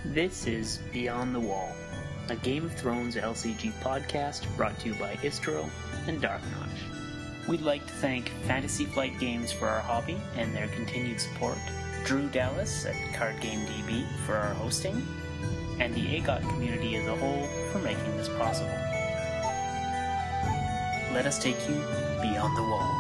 This is Beyond the Wall, a Game of Thrones LCG podcast brought to you by Istro and Dark Notch. We'd like to thank Fantasy Flight Games for our hobby and their continued support, Drew Dallas at Card Game DB for our hosting, and the AGOT community as a whole for making this possible. Let us take you beyond the wall.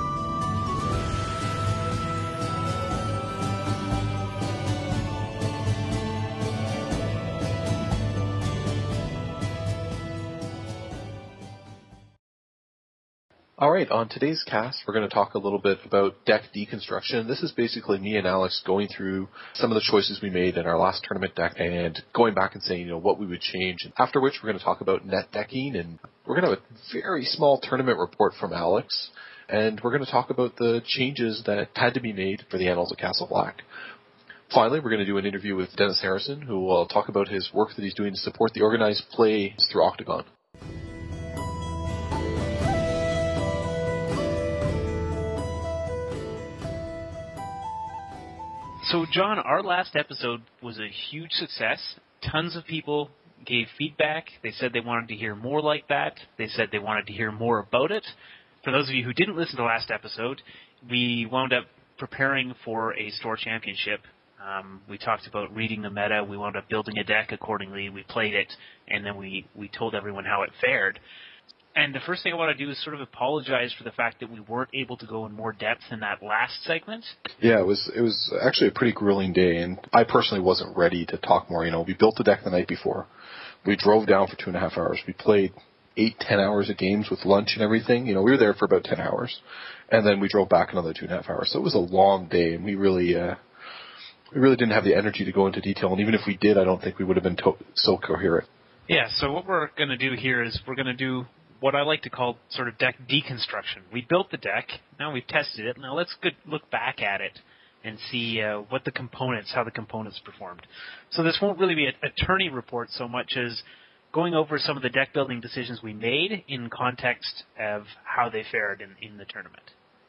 Alright, on today's cast, we're going to talk a little bit about deck deconstruction. This is basically me and Alex going through some of the choices we made in our last tournament deck and going back and saying, what we would change. After which, we're going to talk about net decking, and we're going to have a very small tournament report from Alex, and we're going to talk about the changes that had to be made for the Annals of Castle Black. Finally, we're going to do an interview with Dennis Harrison, who will talk about his work that he's doing to support the organized play through Octagon. So, John, our last episode was a huge success. Tons of people gave feedback. They said they wanted to hear more like that. They said they wanted to hear more about it. For those of you who didn't listen to the last episode, we wound up preparing for a store championship. We talked about reading the meta. We wound up building a deck accordingly. We played it, and then we told everyone how it fared. And the first thing I want to do is sort of apologize for the fact that we weren't able to go in more depth in that last segment. Yeah, it was actually a pretty grueling day, and I personally wasn't ready to talk more. We built the deck the night before. We drove down for 2.5 hours. We played 8-10 hours of games with lunch and everything. We were there for about 10 hours, and then we drove back another 2.5 hours. So it was a long day, and we really didn't have the energy to go into detail. And even if we did, I don't think we would have been so coherent. Yeah. So what we're going to do here is we're going to do what I like to call sort of deck deconstruction. We built the deck, now we've tested it, now let's look back at it and see how the components performed. So this won't really be a tourney report so much as going over some of the deck building decisions we made in context of how they fared in the tournament.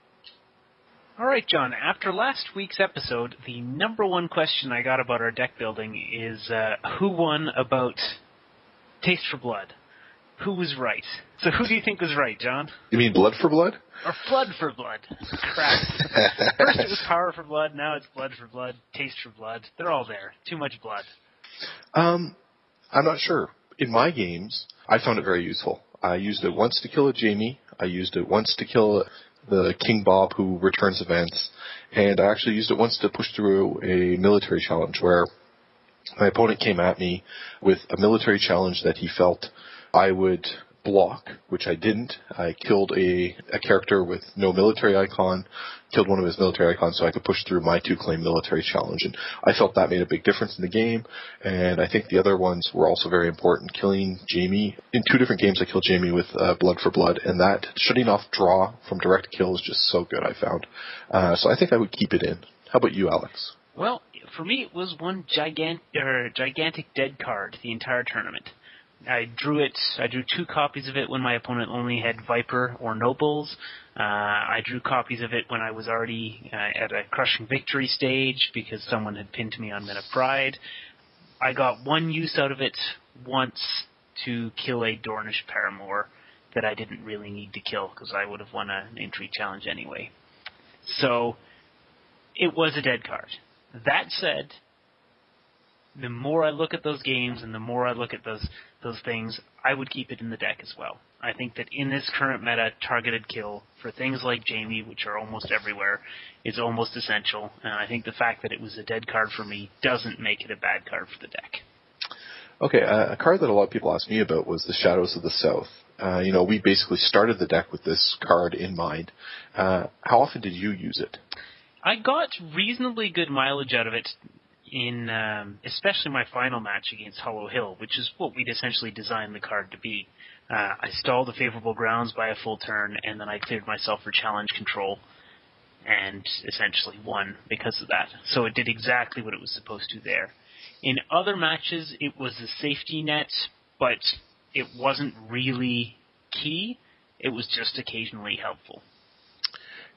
All right, John, after last week's episode, the number one question I got about our deck building is who won about Taste for Blood? Who was right? So who do you think was right, John? You mean Blood for Blood? Or Flood for Blood. Crap. First it was Power for Blood, now it's Blood for Blood, Taste for Blood. They're all there. Too much blood. I'm not sure. In my games, I found it very useful. I used it once to kill a Jaime. I used it once to kill the King Bob who returns events. And I actually used it once to push through a military challenge where my opponent came at me with a military challenge that he felt I would block, which I didn't. I killed a character with no military icon, killed one of his military icons so I could push through my 2-claim military challenge. And I felt that made a big difference in the game, and I think the other ones were also very important. Killing Jaime, in 2 different games I killed Jaime with Blood for Blood, and that shutting off draw from direct kill is just so good, I found. So I think I would keep it in. How about you, Alex? Well, for me it was one gigantic dead card the entire tournament. I drew 2 copies of it when my opponent only had Viper or Nobles. I drew copies of it when I was already at a crushing victory stage because someone had pinned me on Men of Pride. I got one use out of it once to kill a Dornish Paramour that I didn't really need to kill because I would have won an entry challenge anyway. So it was a dead card. That said, the more I look at those games and the more I look at those things, I would keep it in the deck as well. I think that in this current meta, targeted kill for things like Jaime, which are almost everywhere, is almost essential. And I think the fact that it was a dead card for me doesn't make it a bad card for the deck. Okay, a card that a lot of people asked me about was the Shadows of the South. We basically started the deck with this card in mind. How often did you use it? I got reasonably good mileage out of it in especially my final match against Hollow Hill, which is what we'd essentially designed the card to be. I stalled the favorable grounds by a full turn, and then I cleared myself for challenge control, and essentially won because of that. So it did exactly what it was supposed to there. In other matches, it was a safety net, but it wasn't really key. It was just occasionally helpful.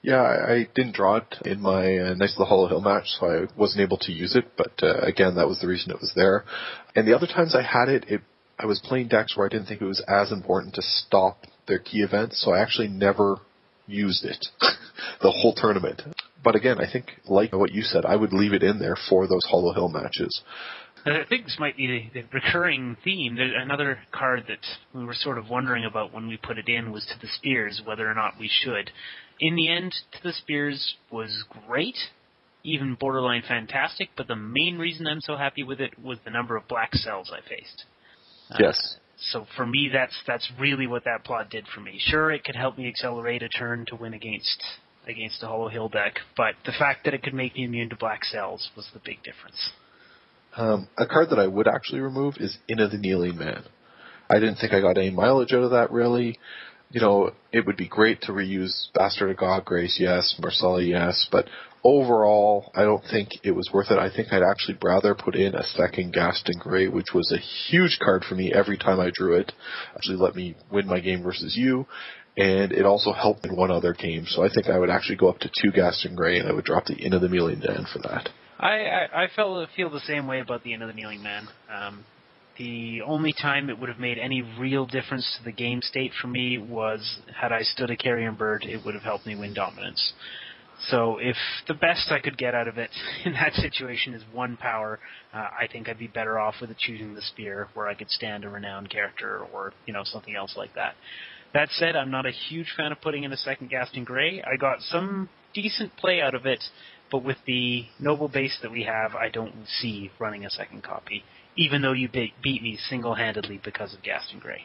Yeah, I didn't draw it in my Knights of the Hollow Hill match, so I wasn't able to use it, but again, that was the reason it was there. And the other times I had it, I was playing decks where I didn't think it was as important to stop their key events, so I actually never used it the whole tournament. But again, I think, like what you said, I would leave it in there for those Hollow Hill matches. I think this might be the recurring theme. There's another card that we were sort of wondering about when we put it in was To the Spears, whether or not we should. In the end, To the Spears was great, even borderline fantastic, but the main reason I'm so happy with it was the number of black cells I faced. Yes. So for me, that's really what that plot did for me. Sure, it could help me accelerate a turn to win against the Hollow Hill deck, but the fact that it could make me immune to black cells was the big difference. A card that I would actually remove is Inn of the Kneeling Man. I didn't think I got any mileage out of that, really. You know, it would be great to reuse Bastard of Godgrace, yes, Marsala, yes, but overall, I don't think it was worth it. I think I'd actually rather put in a second Gaston Grey, which was a huge card for me every time I drew it. Actually let me win my game versus you, and it also helped in one other game, so I think I would actually go up to 2 Gaston Grey, and I would drop the Inn of the Kneeling Man for that. I feel the same way about the Inn of the Kneeling Man. The only time it would have made any real difference to the game state for me was had I stood a Carrion Bird, it would have helped me win dominance. So if the best I could get out of it in that situation is 1 power, I think I'd be better off with choosing the Spear, where I could stand a renowned character or something else like that. That said, I'm not a huge fan of putting in a second Gaston Grey. I got some decent play out of it, but with the noble base that we have, I don't see running a second copy, even though you beat me single-handedly because of Gaston Grey.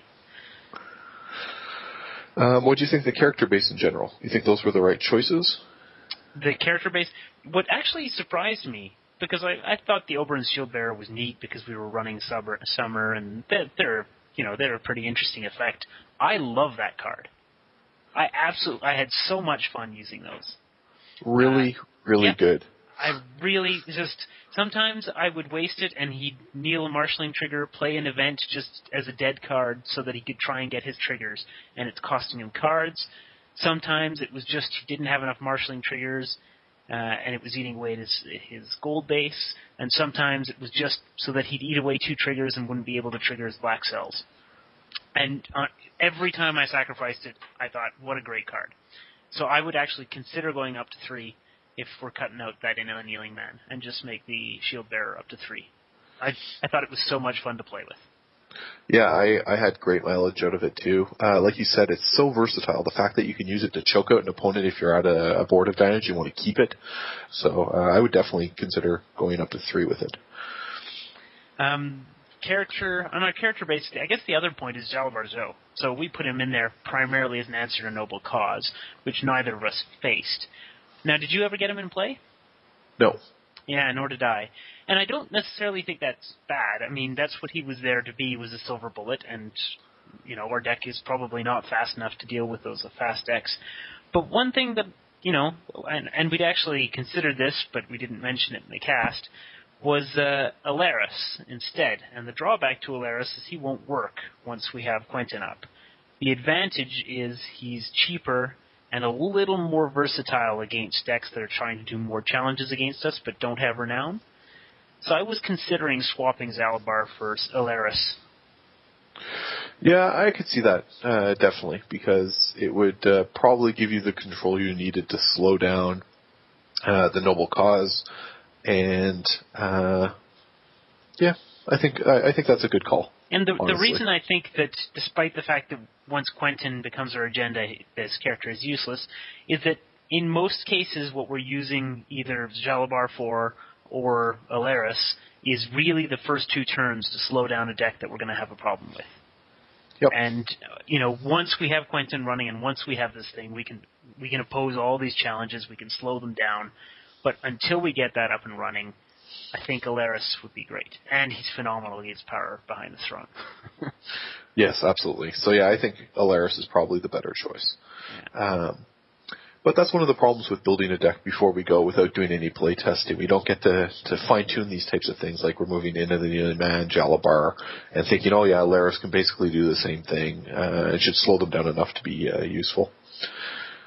What do you think of the character base in general? You think those were the right choices? The character base, what actually surprised me, because I thought the Oberyn's Shieldbearer was neat because we were running Summer, and they're a pretty interesting effect. I love that card. I had so much fun using those. Really good. I really sometimes I would waste it and he'd kneel a marshalling trigger, play an event just as a dead card so that he could try and get his triggers, and it's costing him cards. Sometimes it was just he didn't have enough marshalling triggers, and it was eating away at his gold base, and sometimes it was just so that he'd eat away 2 triggers and wouldn't be able to trigger his black cells. And every time I sacrificed it, I thought, what a great card. So I would actually consider going up to 3 if we're cutting out that Inn of the Kneeling Man, and just make the Shield Bearer up to 3. I thought it was so much fun to play with. Yeah, I had great mileage out of it too. Like you said, it's so versatile. The fact that you can use it to choke out an opponent if you're at a board advantage, you want to keep it. So I would definitely consider going up to 3 with it. On our character base, I guess the other point is Jalabar Zo. So we put him in there primarily as an answer to Noble Cause, which neither of us faced. Now, did you ever get him in play? No. Yeah, nor did I. And I don't necessarily think that's bad. I mean, that's what he was there to be, was a silver bullet, and, our deck is probably not fast enough to deal with those fast decks. But one thing that, and we'd actually considered this, but we didn't mention it in the cast, was Alaris instead. And the drawback to Alaris is he won't work once we have Quentin up. The advantage is he's cheaper and a little more versatile against decks that are trying to do more challenges against us but don't have Renown. So I was considering swapping Zalabar for Alaris. Yeah, I could see that, definitely, because it would probably give you the control you needed to slow down the Noble Cause, and yeah, I think that's a good call. And the reason I think that, despite the fact that once Quentin becomes our agenda, this character is useless, is that in most cases what we're using either Jalabar for or Alaris is really the first 2 turns to slow down a deck that we're going to have a problem with. Yep. And, once we have Quentin running and once we have this thing, we can oppose all these challenges, we can slow them down. But until we get that up and running, I think Alaris would be great. And he's phenomenal against power behind the throne. Yes, absolutely. So yeah, I think Alaris is probably the better choice. Yeah. But that's one of the problems with building a deck before we go without doing any play testing. We don't get to fine-tune these types of things like removing Inn of the Kneeling Man, Jalabar, and thinking, oh yeah, Alaris can basically do the same thing. It should slow them down enough to be useful.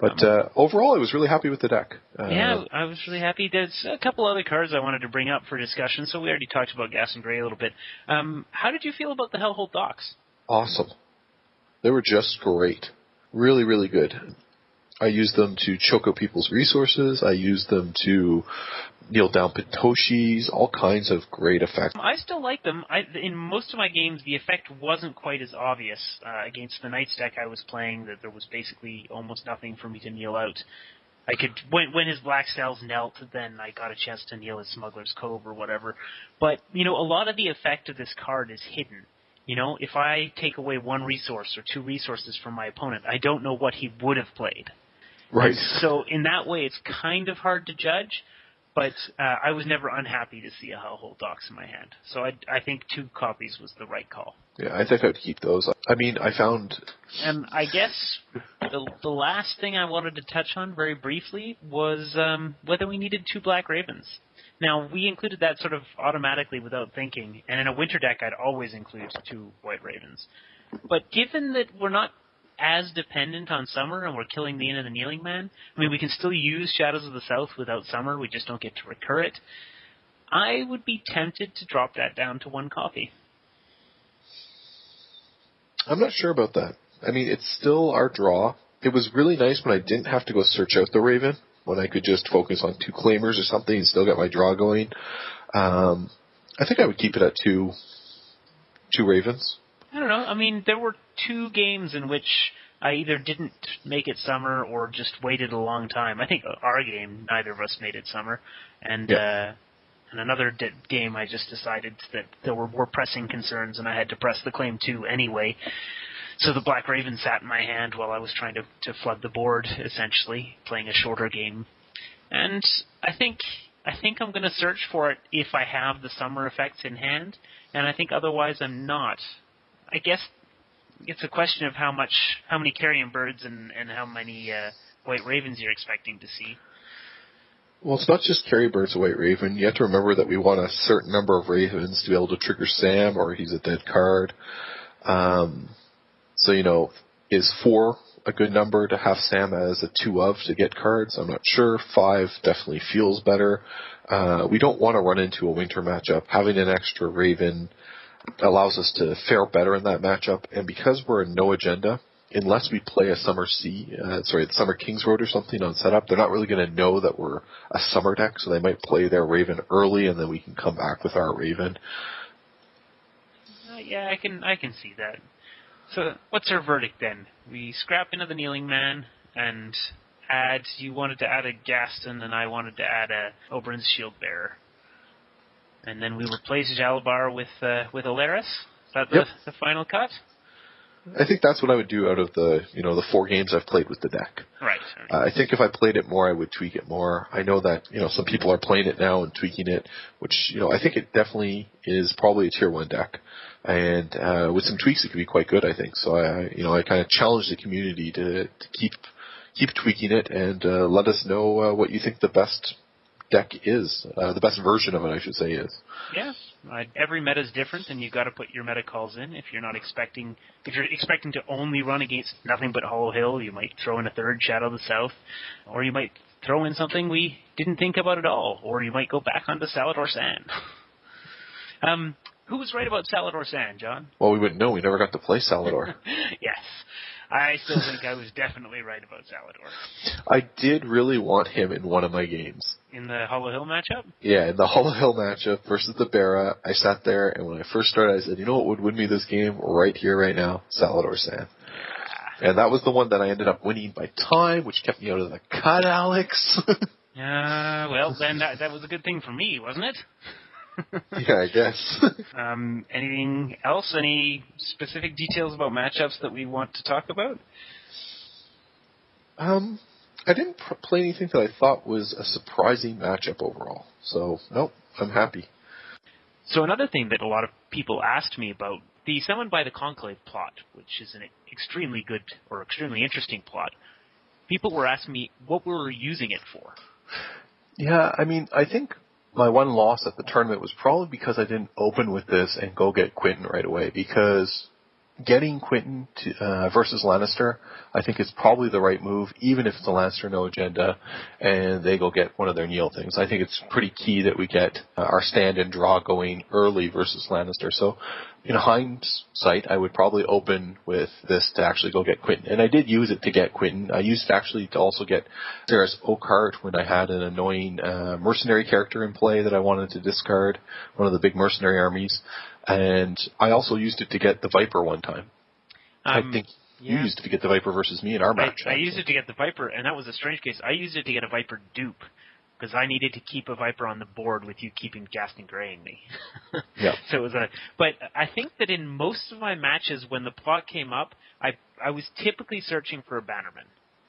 But overall, I was really happy with the deck. Yeah, I was really happy. There's a couple other cards I wanted to bring up for discussion, so we already talked about Gas and Grey a little bit. How did you feel about the Hellhold Docks? Awesome. They were just great. Really, really good. I used them to choke out people's resources. I used them to kneel down Pitoshis, all kinds of great effects. I still like them. In most of my games, the effect wasn't quite as obvious. Against the Knights deck I was playing, that there was basically almost nothing for me to kneel out. I could, when his Black Sails knelt, then I got a chance to kneel his Smuggler's Cove or whatever. But, a lot of the effect of this card is hidden. If I take away one resource or two resources from my opponent, I don't know what he would have played. Right. And so in that way, it's kind of hard to judge, but I was never unhappy to see a Hellhold Docks in my hand. So I think 2 copies was the right call. Yeah, I think I'd keep those. I mean, I found... And I guess the last thing I wanted to touch on very briefly was whether we needed 2 Black Ravens. Now, we included that sort of automatically without thinking, and in a winter deck I'd always include 2 White Ravens. But given that we're not as dependent on Summer and we're killing the Inn of the Kneeling Man, I mean, we can still use Shadows of the South without Summer, we just don't get to recur it, I would be tempted to drop that down to 1 copy. I'm not sure about that. I mean, it's still our draw. It was really nice when I didn't have to go search out the Raven, when I could just focus on 2 Claimers or something and still get my draw going. I think I would keep it at 2 Ravens. I don't know. I mean, there were 2 games in which I either didn't make it Summer or just waited a long time. I think our game, neither of us made it Summer. And another game, I just decided that there were more pressing concerns and I had to press the claim 2 anyway. So the Black Raven sat in my hand while I was trying to flood the board, essentially, playing a shorter game. And I think I'm going to search for it if I have the Summer effects in hand, and I think otherwise I'm not. I guess it's a question of how many Carrion Birds and how many White Ravens you're expecting to see. Well, it's not just Carrion Birds, a White Raven. You have to remember that we want a certain number of Ravens to be able to trigger Sam, or he's a dead card. So, is 4 a good number to have Sam as a 2 of to get cards? I'm not sure. 5 definitely feels better. We don't want to run into a winter matchup. Having an extra Raven allows us to fare better in that matchup. And because we're in no agenda, unless we play a Summer the Summer King's Road or something on setup, they're not really going to know that we're a Summer deck, so they might play their Raven early and then we can come back with our Raven. Yeah, I can see that. So, what's our verdict then? We scrap Into the Kneeling Man and you wanted to add a Gaston and I wanted to add a Oberyn's Shield Bearer. And then we replace Jalbar with Alaris? Is that the final cut? I think that's what I would do out of the 4 games I've played with the deck. Right. I think if I played it more, I would tweak it more. I know that, some people are playing it now and tweaking it, which, I think it definitely is probably a tier 1 deck. And with some tweaks, it could be quite good, I think. So I kind of challenge the community to keep tweaking it and let us know what you think the best deck is, the best version of it, I should say, is. Yeah, every meta is different, and you've got to put your meta calls in. If you're expecting to only run against nothing but Hollow Hill, you might throw in a 3rd Shadow of the South, or you might throw in something we didn't think about at all, or you might go back onto Salador Sand. Who was right about Salador Sand, John? Well, we wouldn't know. We never got to play Salador. Yes. I still think I was definitely right about Salador. I did really want him in one of my games. In the Hollow Hill matchup? Yeah, in the Hollow Hill matchup versus the Barra, I sat there, and when I first started, I said, you know what would win me this game right here, right now? Salador Sand. And that was the one that I ended up winning by time, which kept me out of the cut, Alex. Well, then that was a good thing for me, wasn't it? Yeah, I guess. Anything else? Any specific details about matchups that we want to talk about? I didn't play anything that I thought was a surprising matchup overall. So, nope, I'm happy. So another thing that a lot of people asked me about, the Summoned by the Conclave plot, which is an extremely good or extremely interesting plot, people were asking me what we were using it for. Yeah, I mean, I think my one loss at the tournament was probably because I didn't open with this and go get Quentin right away, because getting Quentin to, versus Lannister, I think is probably the right move, even if it's a Lannister no agenda, and they go get one of their Neil things. I think it's pretty key that we get our stand and draw going early versus Lannister. So, in hindsight, I would probably open with this to actually go get Quentin. And I did use it to get Quentin. I used it actually to also get Sarah's Oakheart when I had an annoying mercenary character in play that I wanted to discard, one of the big mercenary armies. And I also used it to get the Viper one time. I think you used it to get the Viper versus me in our match. I used it to get the Viper, and that was a strange case. I used it to get a Viper dupe, because I needed to keep a Viper on the board with you keeping Gaston graying me. Yeah. So it was but I think that in most of my matches, when the plot came up, I was typically searching for a Bannerman.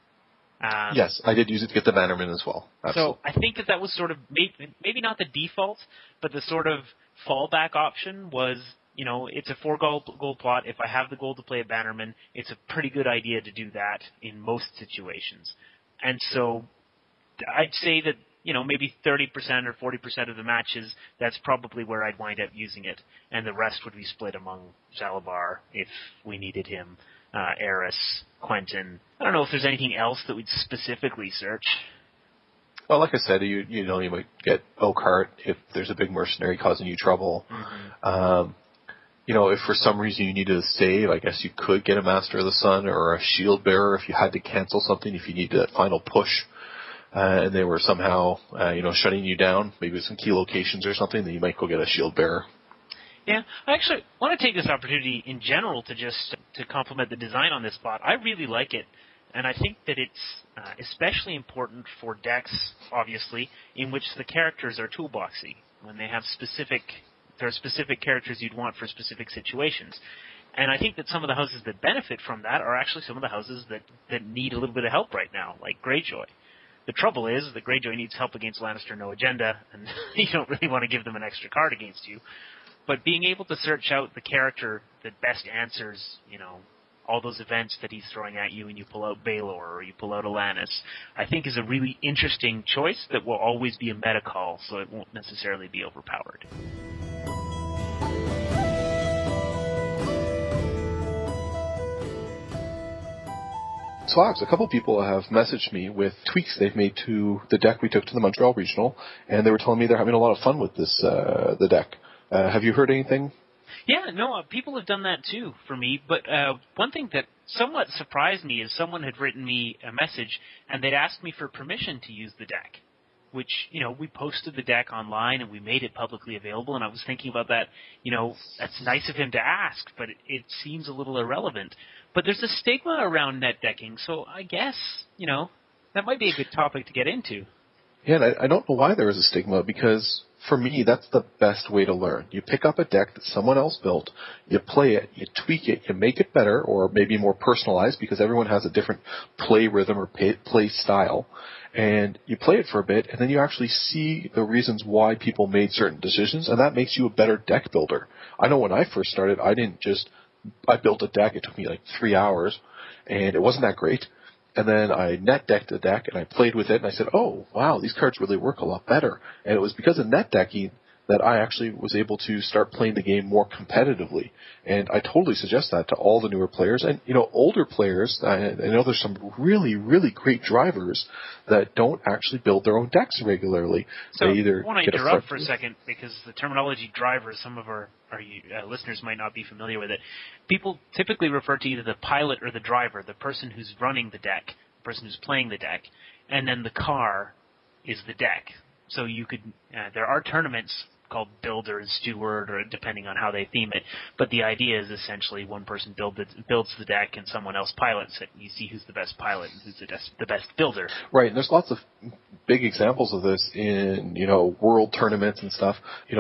Yes, I did use it to get the Bannerman as well. Absolutely. So I think that was sort of, maybe not the default, but the sort of fallback option was, it's a 4-goal plot. If I have the goal to play a Bannerman, it's a pretty good idea to do that in most situations. And so I'd say that, maybe 30% or 40% of the matches, that's probably where I'd wind up using it. And the rest would be split among Zalabar if we needed him, Eris, Quentin. I don't know if there's anything else that we'd specifically search. Well, like I said, you might get Oakheart if there's a big mercenary causing you trouble. Mm-hmm. If for some reason you needed a save, I guess you could get a Master of the Sun or a Shield Bearer if you had to cancel something, if you needed that final push. And they were somehow, shutting you down, maybe with some key locations or something, then you might go get a Shield Bearer. Yeah, I actually want to take this opportunity in general to compliment the design on this bot. I really like it, and I think that it's especially important for decks, obviously, in which the characters are toolboxy, when they have there are specific characters you'd want for specific situations. And I think that some of the houses that benefit from that are actually some of the houses that need a little bit of help right now, like Greyjoy. The trouble is that Greyjoy needs help against Lannister no agenda, and you don't really want to give them an extra card against you. But being able to search out the character that best answers, all those events that he's throwing at you, and you pull out Baelor or you pull out Alanis, I think is a really interesting choice that will always be a meta call, so it won't necessarily be overpowered. So, Alex, a couple people have messaged me with tweaks they've made to the deck we took to the Montreal Regional, and they were telling me they're having a lot of fun with this the deck. Have you heard anything? Yeah, no, people have done that too for me, but one thing that somewhat surprised me is someone had written me a message, and they'd asked me for permission to use the deck, which, we posted the deck online and we made it publicly available, and I was thinking about that, that's nice of him to ask, but it seems a little irrelevant. But there's a stigma around net decking, so I guess, that might be a good topic to get into. Yeah, and I don't know why there is a stigma, because for me, that's the best way to learn. You pick up a deck that someone else built, you play it, you tweak it, you make it better, or maybe more personalized, because everyone has a different play rhythm or play style, and you play it for a bit, and then you actually see the reasons why people made certain decisions, and that makes you a better deck builder. I know when I first started, I built a deck, it took me like 3 hours, and it wasn't that great. And then I net decked the deck, and I played with it, and I said, oh, wow, these cards really work a lot better. And it was because of net decking that I actually was able to start playing the game more competitively. And I totally suggest that to all the newer players. And, older players, I know there's some really, really great drivers that don't actually build their own decks regularly. So they either I want to interrupt for a second, because the terminology driver, some of our listeners might not be familiar with it. People typically refer to either the pilot or the driver, the person who's running the deck, the person who's playing the deck, and then the car is the deck. So you could, there are tournaments called Builder and Steward, or depending on how they theme it. But the idea is essentially one person builds the deck and someone else pilots it. You see who's the best pilot and who's the best builder. Right, and there's lots of big examples of this in, world tournaments and stuff.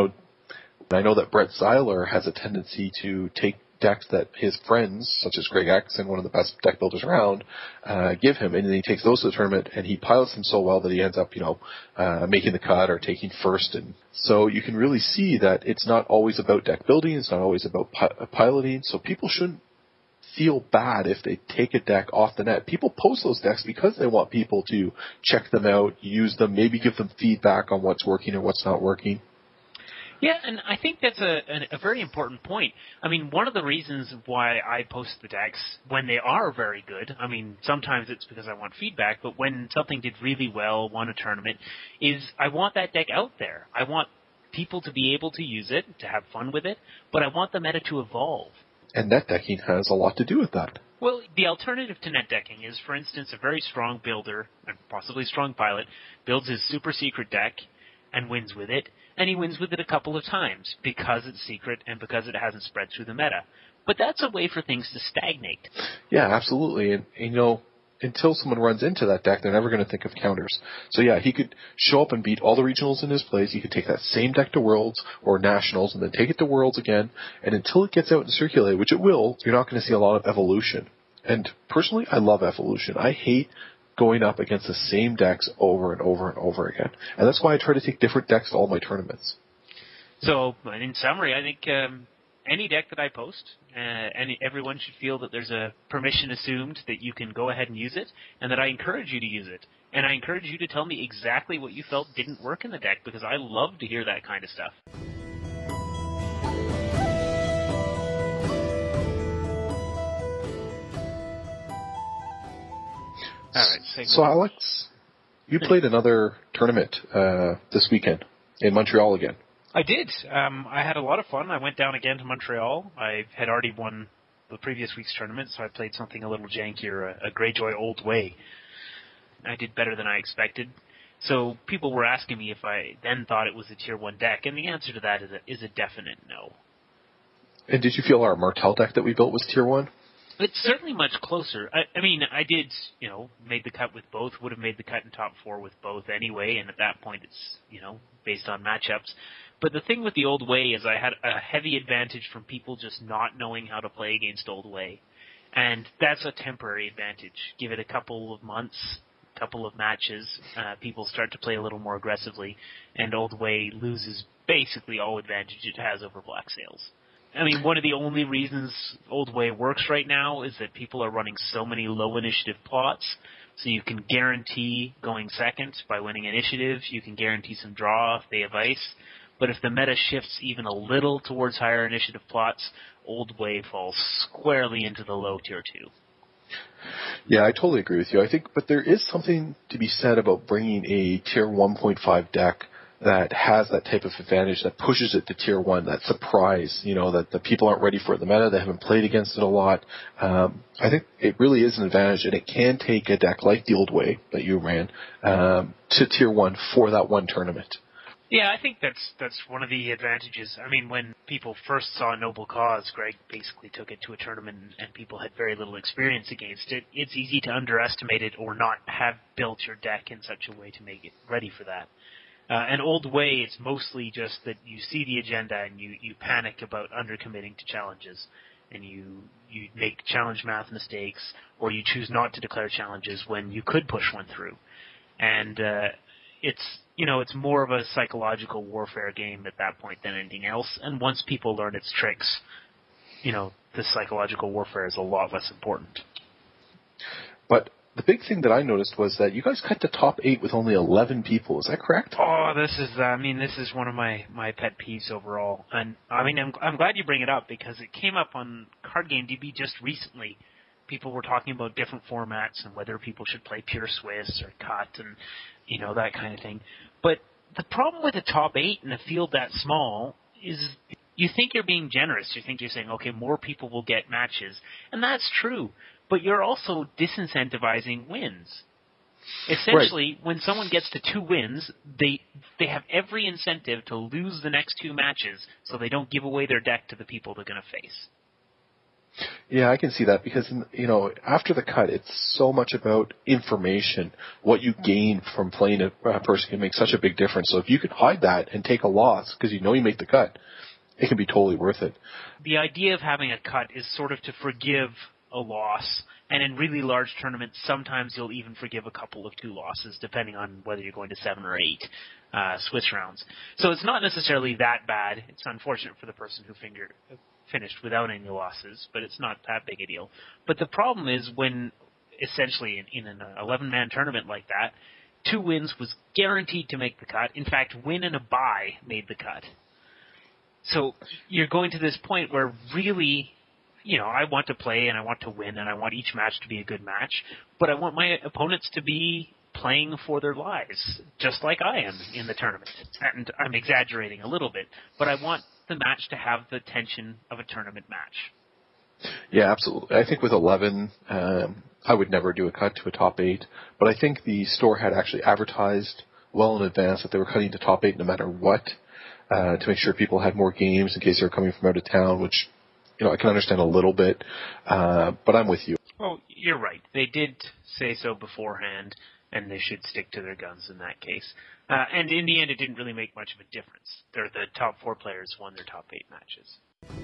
I know that Brett Seiler has a tendency to take decks that his friends, such as Greg Atkinson, one of the best deck builders around, give him, and then he takes those to the tournament, and he pilots them so well that he ends up, making the cut or taking first. And so you can really see that it's not always about deck building, it's not always about piloting, so people shouldn't feel bad if they take a deck off the net. People post those decks because they want people to check them out, use them, maybe give them feedback on what's working or what's not working. Yeah, and I think that's a very important point. I mean, one of the reasons why I post the decks when they are very good, I mean, sometimes it's because I want feedback, but when something did really well, won a tournament, is I want that deck out there. I want people to be able to use it, to have fun with it, but I want the meta to evolve. And net decking has a lot to do with that. Well, the alternative to net decking is, for instance, a very strong builder, and possibly strong pilot, builds his super secret deck and wins with it, and he wins with it a couple of times because it's secret and because it hasn't spread through the meta. But that's a way for things to stagnate. Yeah, absolutely. And you know, until someone runs into that deck, they're never going to think of counters. So yeah, he could show up and beat all the regionals in his place. He could take that same deck to Worlds or Nationals and then take it to Worlds again. And until it gets out and circulated, which it will, you're not going to see a lot of evolution. And personally, I love evolution. I hate going up against the same decks over and over and over again. And that's why I try to take different decks to all my tournaments. So, in summary, I think any deck that I post, everyone should feel that there's a permission assumed that you can go ahead and use it, and that I encourage you to use it. And I encourage you to tell me exactly what you felt didn't work in the deck, because I love to hear that kind of stuff. All right, so Alex, you played another tournament this weekend in Montreal again. I did. I had a lot of fun. I went down again to Montreal. I had already won the previous week's tournament, so I played something a little jankier, a Greyjoy Old Way. I did better than I expected. So people were asking me if I then thought it was a Tier 1 deck, and the answer to that is a definite no. And did you feel our Martel deck that we built was Tier 1? It's certainly much closer. I mean, I did, made the cut with both, would have made the cut in top 4 with both anyway, and at that point it's, based on matchups. But the thing with the Old Way is I had a heavy advantage from people just not knowing how to play against Old Way. And that's a temporary advantage. Give it a couple of months, couple of matches, people start to play a little more aggressively, and Old Way loses basically all advantage it has over Black Sails. I mean, one of the only reasons Old Way works right now is that people are running so many low initiative plots, so you can guarantee going second by winning initiative, you can guarantee some draw if they have ice, but if the meta shifts even a little towards higher initiative plots, Old Way falls squarely into the low tier 2. Yeah, I totally agree with you. I think, but there is something to be said about bringing a tier 1.5 deck that has that type of advantage, that pushes it to tier 1, that surprise, that the people aren't ready for it in the meta, they haven't played against it a lot. I think it really is an advantage, and it can take a deck like the Old Way that you ran to tier 1 for that one tournament. Yeah, I think that's one of the advantages. I mean, when people first saw Noble Cause, Greg basically took it to a tournament and people had very little experience against it. It's easy to underestimate it or not have built your deck in such a way to make it ready for that. And Old Way, it's mostly just that you see the agenda and you panic about undercommitting to challenges, and you make challenge math mistakes, or you choose not to declare challenges when you could push one through. And it's more of a psychological warfare game at that point than anything else. And once people learn its tricks, the psychological warfare is a lot less important. But the big thing that I noticed was that you guys cut the top 8 with only 11 people. Is that correct? Oh, this is one of my pet peeves overall. And I mean, I'm glad you bring it up because it came up on Card Game DB just recently. People were talking about different formats and whether people should play pure Swiss or cut and, that kind of thing. But the problem with the top 8 in a field that small is you think you're being generous. You think you're saying, okay, more people will get matches. And that's true. But you're also disincentivizing wins. Essentially, right. When someone gets to 2 wins, they have every incentive to lose the next 2 matches so they don't give away their deck to the people they're going to face. Yeah, I can see that because, after the cut, it's so much about information. What you gain from playing a person can make such a big difference. So if you could hide that and take a loss because you make the cut, it can be totally worth it. The idea of having a cut is sort of to forgive a loss, and in really large tournaments, sometimes you'll even forgive a couple of 2 losses, depending on whether you're going to 7 or 8 Swiss rounds. So it's not necessarily that bad. It's unfortunate for the person who finished without any losses, but it's not that big a deal. But the problem is when, essentially, in an 11-man tournament like that, 2 wins was guaranteed to make the cut. In fact, win and a bye made the cut. So you're going to this point where really, I want to play and I want to win and I want each match to be a good match, but I want my opponents to be playing for their lives, just like I am in the tournament. And I'm exaggerating a little bit, but I want the match to have the tension of a tournament match. Yeah, absolutely. I think with 11, I would never do a cut to a top 8, but I think the store had actually advertised well in advance that they were cutting to top 8 no matter what, to make sure people had more games in case they were coming from out of town, which, I can understand a little bit, but I'm with you. Well, you're right. They did say so beforehand, and they should stick to their guns in that case. And in the end, it didn't really make much of a difference. The top 4 players won their top 8 matches.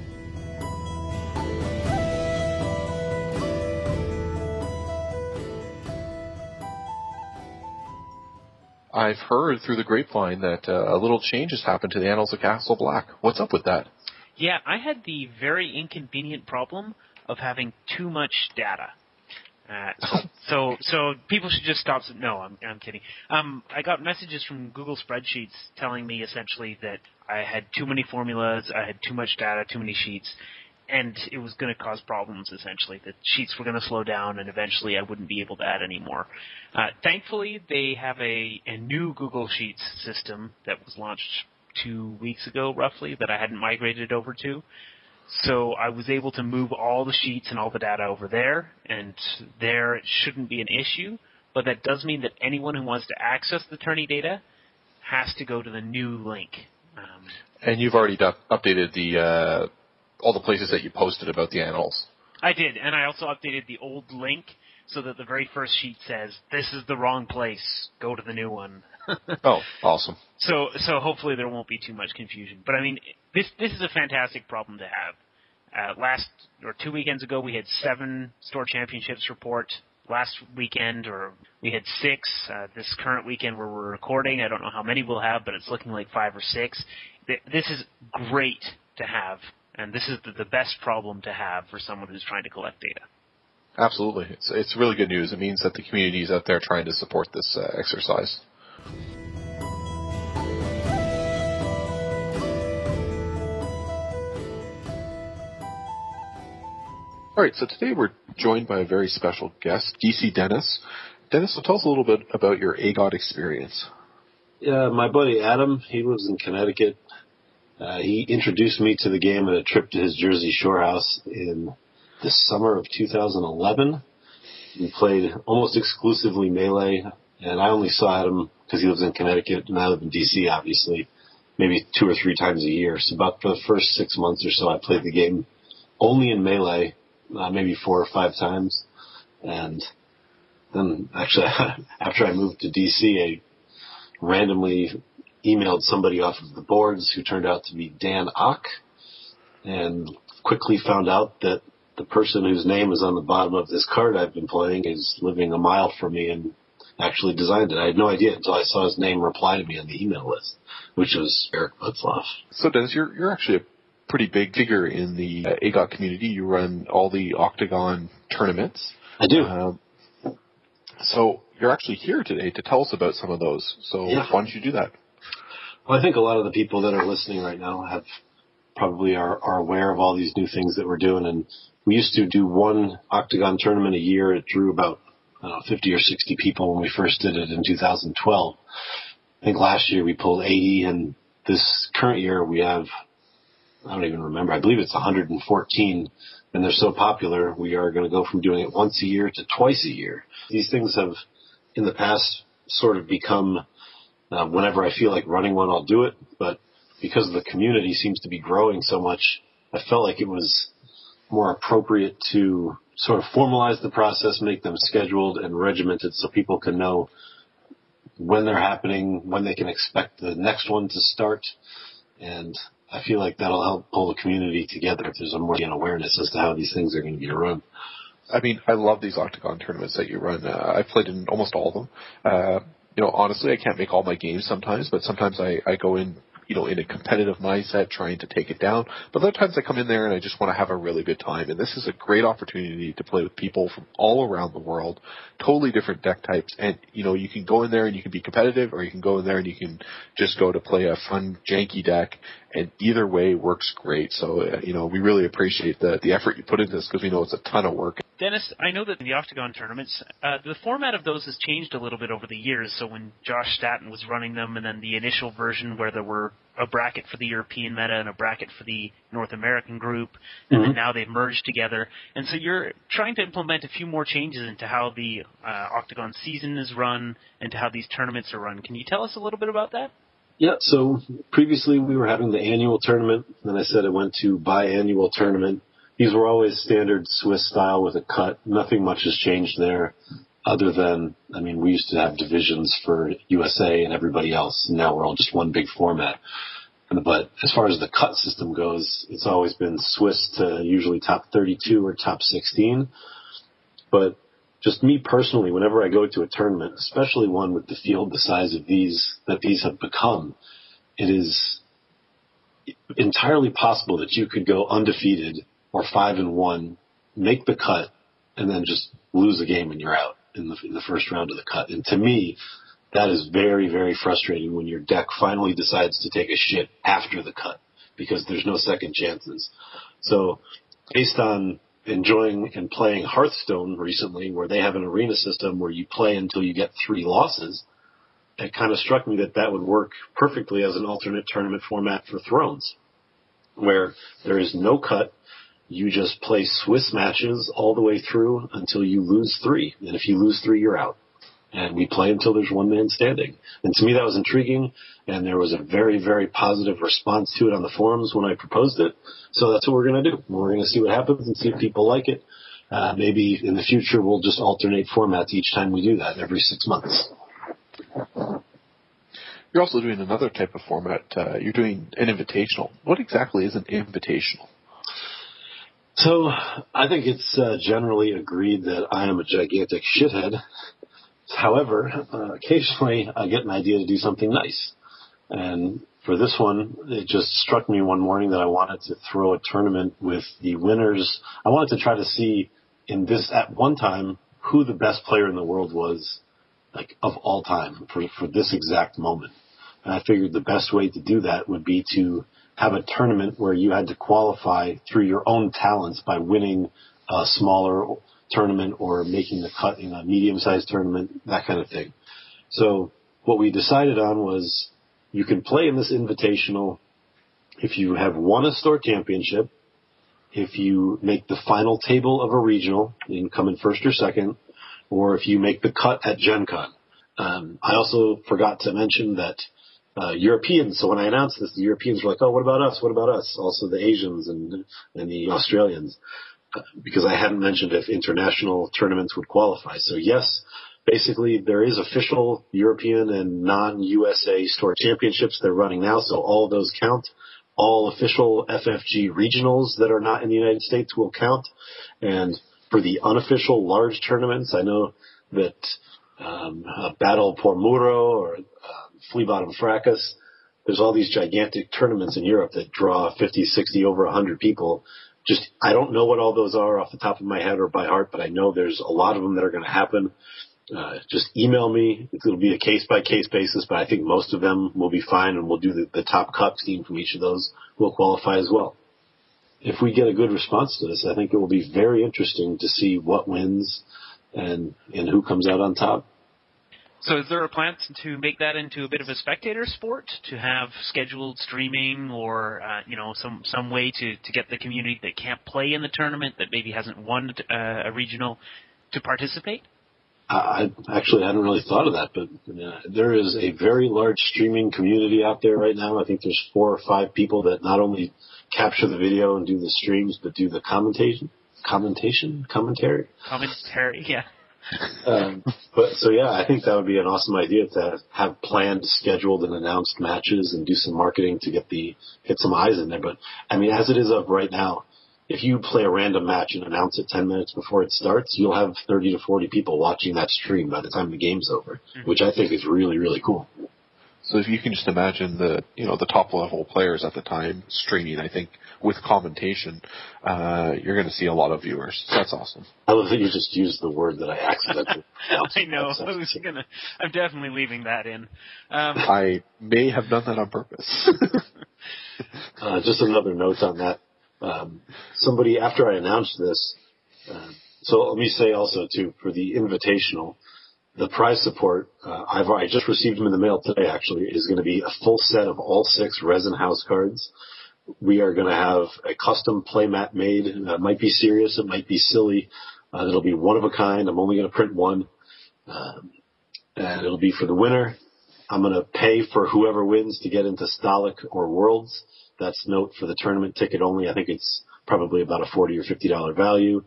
I've heard through the grapevine that a little change has happened to the Annals of Castle Black. What's up with that? Yeah, I had the very inconvenient problem of having too much data. So people should just stop. No, I'm kidding. I got messages from Google Spreadsheets telling me essentially that I had too many formulas, I had too much data, too many sheets, and it was going to cause problems essentially. The sheets were going to slow down, and eventually I wouldn't be able to add any more. Thankfully, they have a new Google Sheets system that was launched 2 weeks ago, roughly, that I hadn't migrated over to. So I was able to move all the sheets and all the data over there, and there it shouldn't be an issue, but that does mean that anyone who wants to access the tourney data has to go to the new link. And you've already updated the all the places that you posted about the annals. I did, and I also updated the old link so that the very first sheet says, this is the wrong place, go to the new one. Oh, awesome. So hopefully there won't be too much confusion. But I mean, this is a fantastic problem to have. 2 weekends ago, we had 7 store championships report. Last weekend, we had 6. This current weekend where we're recording, I don't know how many we'll have, but it's looking like 5 or 6. This is great to have, and this is the best problem to have for someone who's trying to collect data. Absolutely. It's really good news. It means that the community is out there trying to support this exercise. All right, so today we're joined by a very special guest, DC Dennis. Dennis, so tell us a little bit about your AGOT experience. Yeah, my buddy Adam, he lives in Connecticut. He introduced me to the game at a trip to his Jersey Shore house in the summer of 2011. We played almost exclusively Melee, and I only saw Adam because he lives in Connecticut, and I live in D.C., obviously, maybe 2 or 3 times a year. So about for the first 6 months or so, I played the game only in Melee, maybe 4 or 5 times. And then, actually, after I moved to D.C., I randomly emailed somebody off of the boards who turned out to be Dan Ock, and quickly found out that the person whose name is on the bottom of this card I've been playing is living a mile from me and actually designed it. I had no idea until I saw his name reply to me on the email list, which was Eric Butzloff. So, Dennis, you're actually a pretty big figure in the AGOT community. You run all the Octagon tournaments. I do. So you're actually here today to tell us about some of those. So Why don't you do that? Well, I think a lot of the people that are listening right now probably are aware of all these new things that we're doing. And we used to do one Octagon tournament a year. It drew about 50 or 60 people when we first did it in 2012. I think last year we pulled 80, and this current year we have, I don't even remember, I believe it's 114, and they're so popular we are going to go from doing it once a year to twice a year. These things have, in the past, sort of become, whenever I feel like running one, I'll do it, but because the community seems to be growing so much, I felt like it was more appropriate to sort of formalize the process, make them scheduled and regimented so people can know when they're happening, when they can expect the next one to start. And I feel like that'll help pull the community together if there's a more awareness as to how these things are going to be run. I mean, I love these Octagon tournaments that you run. I've played in almost all of them. Honestly, I can't make all my games sometimes, but sometimes I go in, in a competitive mindset trying to take it down. But other times I come in there and I just want to have a really good time. And this is a great opportunity to play with people from all around the world, totally different deck types. And, you can go in there and you can be competitive, or you can go in there and you can just go to play a fun, janky deck And either way works great. So, we really appreciate the effort you put into this because we know it's a ton of work. Dennis, I know that the Octagon tournaments, the format of those has changed a little bit over the years. So when Josh Staten was running them, and then the initial version where there were a bracket for the European meta and a bracket for the North American group, and then now they've merged together. And so you're trying to implement a few more changes into how the Octagon season is run and to how these tournaments are run. Can you tell us a little bit about that? Yeah, so previously we were having the annual tournament, then I said it went to biannual tournament. These were always standard Swiss style with a cut. Nothing much has changed there other than, we used to have divisions for USA and everybody else, and now we're all just one big format. But as far as the cut system goes, it's always been Swiss to usually top 32 or top 16. But just me personally, whenever I go to a tournament, especially one with the field the size of these have become, it is entirely possible that you could go undefeated or 5-1, make the cut, and then just lose a game and you're out in the first round of the cut. And to me, that is very, very frustrating when your deck finally decides to take a shit after the cut because there's no second chances. So based on enjoying and playing Hearthstone recently, where they have an arena system where you play until you get 3 losses, it kind of struck me that would work perfectly as an alternate tournament format for Thrones, where there is no cut. You just play Swiss matches all the way through until you lose 3. And if you lose 3, you're out. And we play until there's one man standing. And to me, that was intriguing. And there was a very, very positive response to it on the forums when I proposed it. So that's what we're going to do. We're going to see what happens and see if people like it. Maybe in the future, we'll just alternate formats each time we do that every 6 months. You're also doing another type of format. You're doing an invitational. What exactly is an invitational? So I think it's generally agreed that I am a gigantic shithead. However, occasionally I get an idea to do something nice. And for this one, it just struck me one morning that I wanted to throw a tournament with the winners. I wanted to try to see at one time, who the best player in the world was, of all time for this exact moment. And I figured the best way to do that would be to have a tournament where you had to qualify through your own talents by winning a smaller tournament or making the cut in a medium-sized tournament, that kind of thing. So what we decided on was you can play in this invitational if you have won a store championship, if you make the final table of a regional and come in first or second, or if you make the cut at Gen Con. I also forgot to mention that Europeans, so when I announced this, the Europeans were like, oh, what about us? What about us? Also the Asians and the Australians. Because I hadn't mentioned if international tournaments would qualify. So yes, basically there is official European and non-USA store championships they're running now, so all of those count. All official FFG regionals that are not in the United States will count. And for the unofficial large tournaments, I know that Battle por Muro or Flea Bottom Fracas, there's all these gigantic tournaments in Europe that draw 50, 60, over 100 people. I don't know what all those are off the top of my head or by heart, but I know there's a lot of them that are going to happen. Just email me. It'll be a case-by-case basis, but I think most of them will be fine, and we'll do the top cut team from each of those will qualify as well. If we get a good response to this, I think it will be very interesting to see what wins and who comes out on top. So is there a plan to make that into a bit of a spectator sport, to have scheduled streaming or, some way to get the community that can't play in the tournament, that maybe hasn't won a regional, to participate? I actually hadn't really thought of that, but there is a very large streaming community out there right now. I think there's 4 or 5 people that not only capture the video and do the streams, but do the commentary, yeah. But so yeah, I think that would be an awesome idea to have planned, scheduled, and announced matches and do some marketing to get some eyes in there. But as it is of right now, if you play a random match and announce it 10 minutes before it starts, you'll have 30 to 40 people watching that stream by the time the game's over, which I think is really, really cool. So if you can just imagine the top level players at the time streaming, I think with commentation, you're going to see a lot of viewers. So that's awesome. I love that you just used the word that I accidentally pronounced. I know. I'm definitely leaving that in. I may have done that on purpose. Just another note on that. Somebody, after I announced this, so let me say also too, for the invitational, the prize support, I just received them in the mail today actually, is going to be a full set of all 6 resin house cards. We are going to have a custom playmat made. It might be serious, it might be silly. It'll be one of a kind. I'm only going to print one. And it'll be for the winner. I'm going to pay for whoever wins to get into Stalic or Worlds. That's note for the tournament ticket only. I think it's probably about a $40 or $50 value.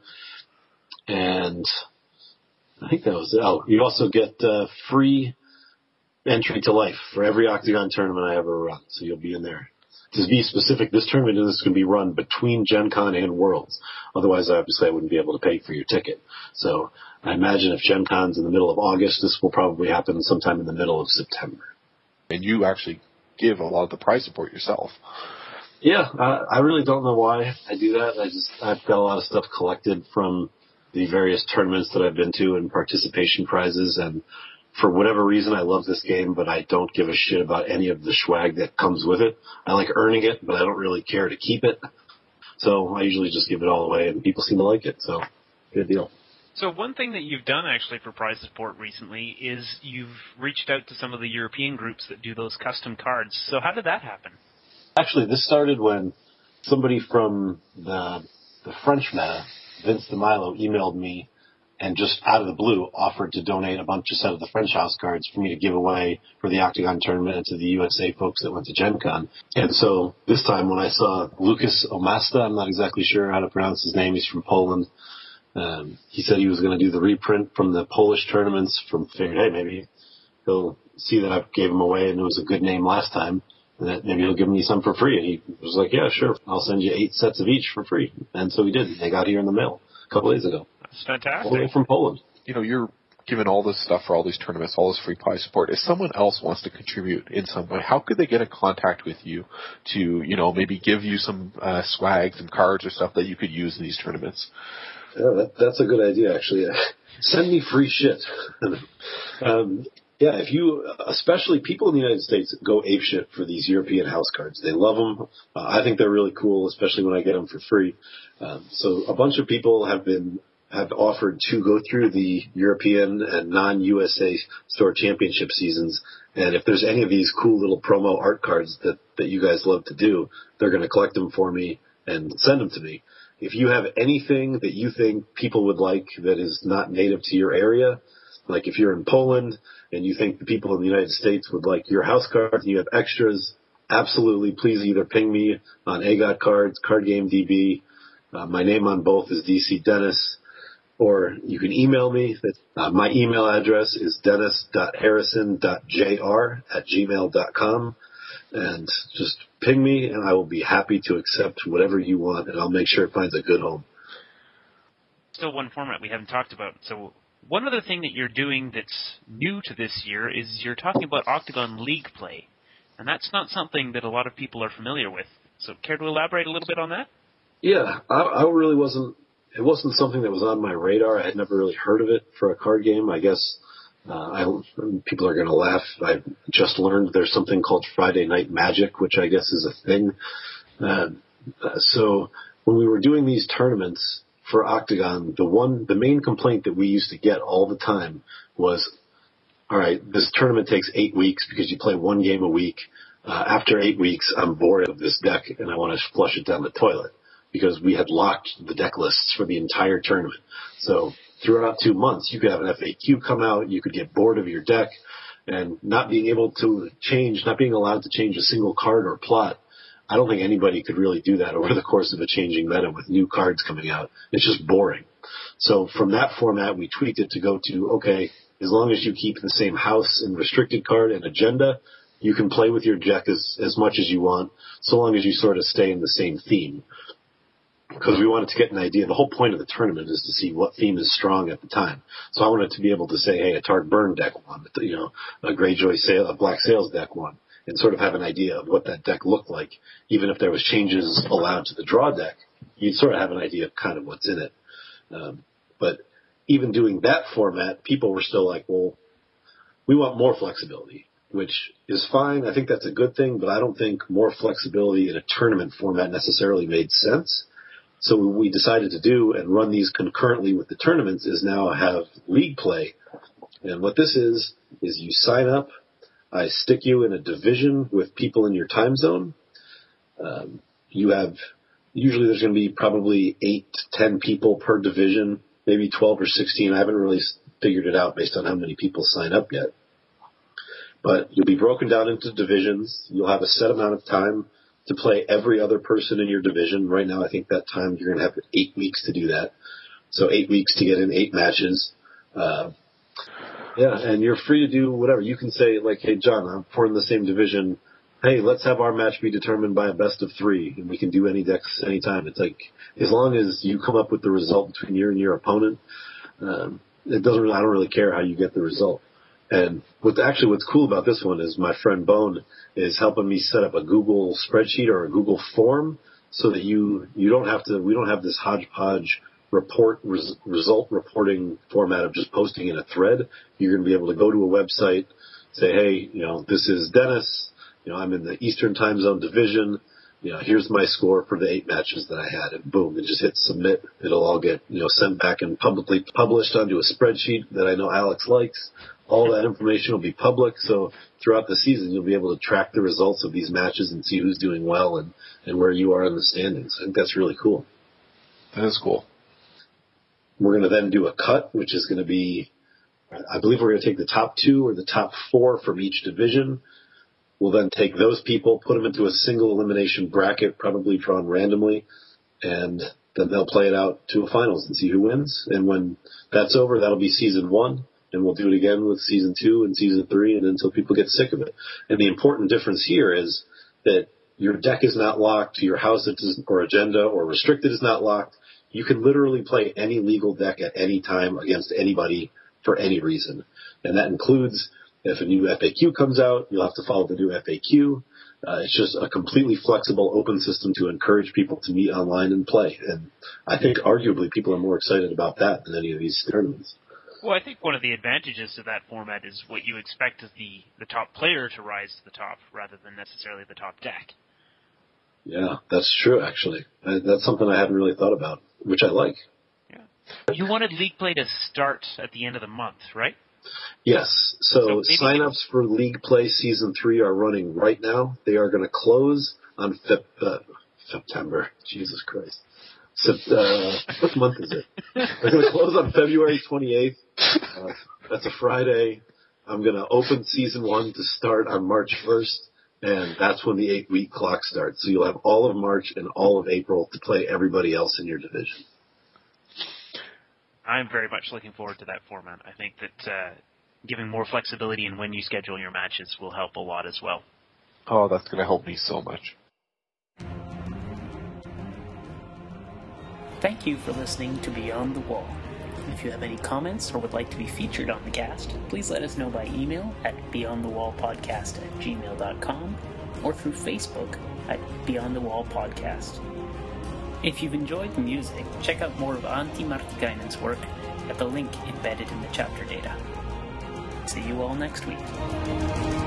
And I think that was it. Oh, you also get free entry to life for every Octagon tournament I ever run. So you'll be in there. To be specific, this tournament is going to be run between Gen Con and Worlds. Otherwise, obviously, I wouldn't be able to pay for your ticket. So I imagine if Gen Con's in the middle of August, this will probably happen sometime in the middle of September. And you actually give a lot of the prize support yourself. Yeah, I really don't know why I do that. I've got a lot of stuff collected from the various tournaments that I've been to and participation prizes, and for whatever reason, I love this game, but I don't give a shit about any of the swag that comes with it. I like earning it, but I don't really care to keep it. So I usually just give it all away, and people seem to like it, so good deal. So one thing that you've done actually for prize support recently is you've reached out to some of the European groups that do those custom cards. So how did that happen? Actually, this started when somebody from the French meta, Vince DeMilo, emailed me and just out of the blue offered to donate a bunch of set of the French house cards for me to give away for the Octagon tournament and to the USA folks that went to Gen Con. And so this time when I saw Lucas Omasta, I'm not exactly sure how to pronounce his name, he's from Poland. He said he was going to do the reprint from the Polish tournaments. Figured, hey, maybe he'll see that I gave him away and it was a good name last time. And that maybe he'll give me some for free. And he was like, yeah, sure. I'll send you 8 sets of each for free. And so he did. They got here in the mail a couple days ago. That's fantastic. All the way from Poland. You're giving all this stuff for all these tournaments, all this free prize support. If someone else wants to contribute in some way, how could they get in contact with you to, maybe give you some swags and cards or stuff that you could use in these tournaments? Yeah, that's a good idea, actually. Send me free shit. Yeah, if you, especially people in the United States, go apeshit for these European house cards. They love them. I think they're really cool, especially when I get them for free. So a bunch of people have offered to go through the European and non-USA store championship seasons. And if there's any of these cool little promo art cards that you guys love to do, they're going to collect them for me and send them to me. If you have anything that you think people would like that is not native to your area, like if you're in Poland and you think the people in the United States would like your house cards and you have extras, absolutely, please either ping me on AGOT Cards, Card Game DB. My name on both is DC Dennis, or you can email me. My email address is dennis.harrison.jr@gmail.com. And just ping me, and I will be happy to accept whatever you want, and I'll make sure it finds a good home. Still one format we haven't talked about. So one other thing that you're doing that's new to this year is you're talking about Octagon League play. And that's not something that a lot of people are familiar with. So care to elaborate a little bit on that? Yeah, I really wasn't. It wasn't something that was on my radar. I had never really heard of it for a card game. I guess people are going to laugh. I just learned there's something called Friday Night Magic, which I guess is a thing. So when we were doing these tournaments for Octagon, the main complaint that we used to get all the time was, all right, this tournament takes 8 weeks because you play one game a week. After 8 weeks, I'm bored of this deck and I want to flush it down the toilet, because we had locked the deck lists for the entire tournament. So throughout 2 months, you could have an FAQ come out, you could get bored of your deck, and not being allowed to change a single card or plot. I don't think anybody could really do that over the course of a changing meta with new cards coming out. It's just boring. So from that format, we tweaked it to go to, okay, as long as you keep the same house and restricted card and agenda, you can play with your deck as much as you want, so long as you sort of stay in the same theme. because we wanted to get an idea. The whole point of the tournament is to see what theme is strong at the time. So I wanted to be able to say, hey, a Targ Burn deck won, a Greyjoy a Black Sails deck won, and sort of have an idea of what that deck looked like. Even if there was changes allowed to the draw deck, you'd sort of have an idea of kind of what's in it. But even doing that format, people were still like, well, we want more flexibility, which is fine. I think that's a good thing, but I don't think more flexibility in a tournament format necessarily made sense. So what we decided to do and run these concurrently with the tournaments is now have league play. And what this is you sign up, I stick you in a division with people in your time zone. Usually there's going to be probably 8 to 10 people per division, maybe 12 or 16. I haven't really figured it out based on how many people sign up yet. But you'll be broken down into divisions. You'll have a set amount of time to play every other person in your division. Right now, I think that time you're going to have 8 weeks to do that. So 8 weeks to get in 8 matches. And you're free to do whatever. You can say, like, hey, John, we're in the same division. Hey, let's have our match be determined by a best of 3, and we can do any decks anytime. It's like, as long as you come up with the result between you and your opponent, I don't really care how you get the result. And what's cool about this one is my friend Bone is helping me set up a Google spreadsheet or a Google form so that we don't have this hodgepodge result reporting format of just posting in a thread. You're going to be able to go to a website, say, hey, this is Dennis. I'm in the Eastern Time Zone division. Here's my score for the 8 matches that I had, and boom, it just hit submit. It'll all get, sent back and publicly published onto a spreadsheet that I know Alex likes. All that information will be public, so throughout the season you'll be able to track the results of these matches and see who's doing well and where you are in the standings. I think that's really cool. That is cool. We're going to then do a cut, which is going to be, I believe we're going to take the top 2 or the top 4 from each division. We'll then take those people, put them into a single elimination bracket, probably drawn randomly, and then they'll play it out to a finals and see who wins. And when that's over, that'll be season 1, and we'll do it again with season 2 and season 3, and until people get sick of it. And the important difference here is that your deck is not locked, your house or agenda or restricted is not locked. You can literally play any legal deck at any time against anybody for any reason. And that includes, if a new FAQ comes out, you'll have to follow the new FAQ. It's just a completely flexible, open system to encourage people to meet online and play. And I think arguably people are more excited about that than any of these tournaments. Well, I think one of the advantages of that format is what you expect is the top player to rise to the top rather than necessarily the top deck. Yeah, that's true, actually. That's something I hadn't really thought about, which I like. Yeah. You wanted League Play to start at the end of the month, right? Yes. So sign-ups for League Play Season 3 are running right now. They are going to close on September. Jesus Christ. What month is it? They're going to close on February 28th. That's a Friday. I'm going to open Season 1 to start on March 1st, and that's when the 8-week clock starts. So you'll have all of March and all of April to play everybody else in your division. I'm very much looking forward to that format. I think that giving more flexibility in when you schedule your matches will help a lot as well. Oh, that's going to help me so much. Thank you for listening to Beyond the Wall. If you have any comments or would like to be featured on the cast, please let us know by email at beyondthewallpodcast@gmail.com or through Facebook at Beyond the Wall Podcast. If you've enjoyed the music, check out more of Antti Martikainen's work at the link embedded in the chapter data. See you all next week.